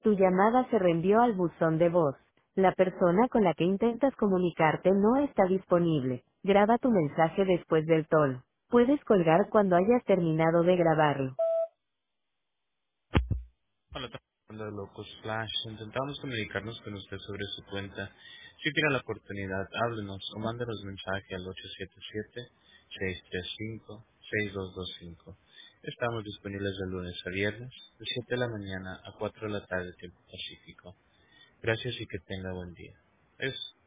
Tu llamada se reenvió al buzón de voz. La persona con la que intentas comunicarte no está disponible. Graba tu mensaje después del tono. Puedes colgar cuando hayas terminado de grabarlo. Hola, de Locos Flash. Intentamos comunicarnos con usted sobre su cuenta. Si tiene la oportunidad, háblenos o mándenos mensaje al 877-635-6225. Estamos disponibles de lunes a viernes, de 7 de la mañana a 4 de la tarde, tiempo pacífico. Gracias y que tenga buen día. Es